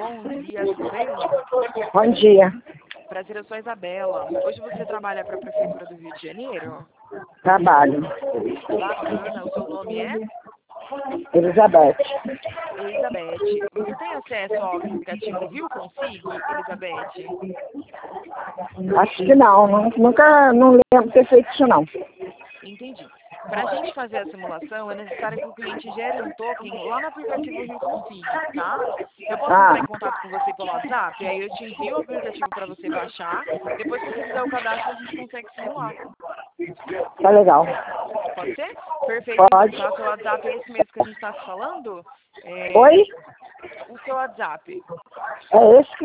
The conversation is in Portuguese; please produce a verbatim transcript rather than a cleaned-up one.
Bom dia, tudo bem? Bom dia. Prazer, eu sou a Isabela. Hoje você trabalha para a Prefeitura do Rio de Janeiro? Trabalho. Bacana. O seu nome é? Elizabeth. Elizabeth. Você tem acesso ao aplicativo Rio Config, Elizabeth? Acho que não, não- nunca, não lembro de ter feito isso não. Entendi. Para a gente fazer a simulação, é necessário que o cliente gere um token lá no aplicativo Rio Config, tá? Eu posso Ah. entrar em contato com você pelo WhatsApp, aí eu te envio o aplicativo para você baixar. Depois que você fizer o cadastro, a gente consegue simular. Tá legal. Pode ser? Perfeito. Pode. Então, tá? Seu WhatsApp é esse mesmo que a gente está se falando? É, Oi? O seu WhatsApp. É esse que